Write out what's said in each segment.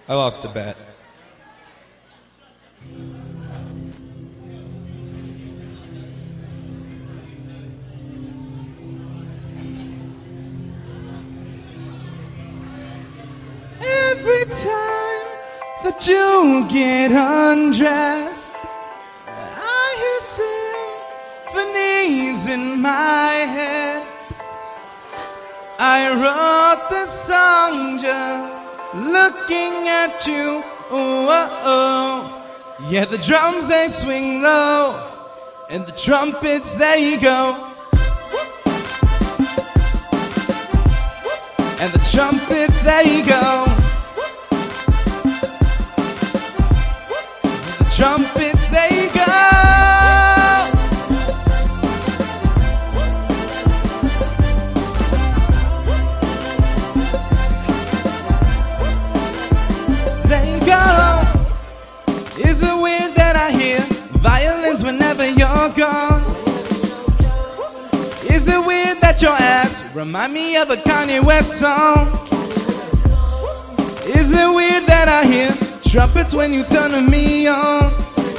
I lost a bet. Every time that you get undressed, I hear symphonies in my head. I wrote the song just looking at you. Oh, oh, oh. Yeah, the drums they swing low, and the trumpets they go, and the trumpets they go, and the trumpets they go. Is it weird that I hear violins whenever you're gone? Is it weird that your ass remind me of a Kanye West song? Is it weird that I hear trumpets when you turn to me on?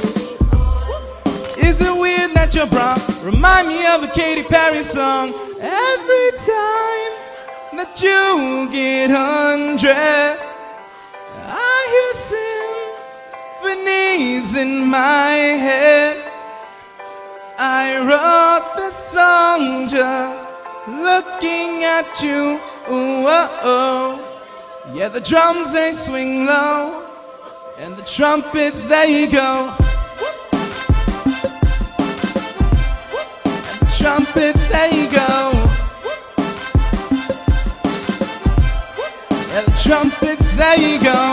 Is it weird that your bra remind me of a Katy Perry song? Every time that you get undressed, I hear symphonies in my head. I wrote the song just looking at you. Ooh, oh, oh. Yeah, the drums they swing low, and the trumpets they go, and the trumpets they go, and the trumpets they go.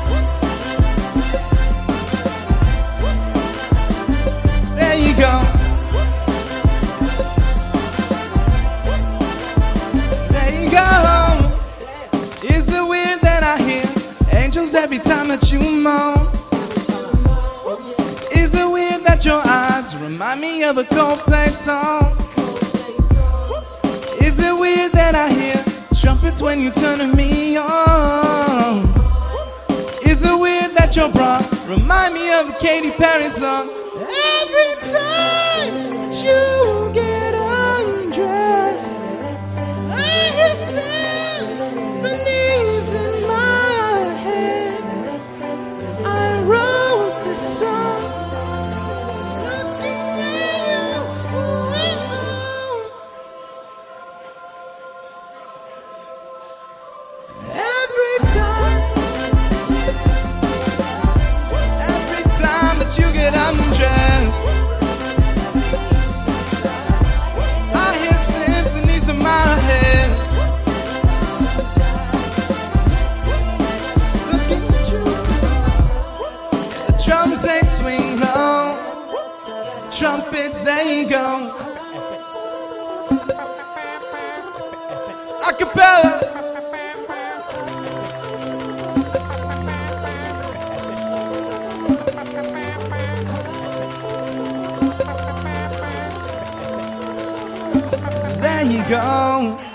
There you go. There you go. Is it weird that I hear angels every time that you moan? Is it weird that your eyes remind me of a Coldplay song? Is it weird that I hear trumpets when you turn to me on? Is it weird that your bra remind me of a Katy Perry song? Every time that you get undressed, I hear symphonies in my head. I wrote this song looking at you. Every time that you get undressed, I hear symphonies in my head. Looking at you. The drums they swing low, the trumpets they go, acapella. There you go.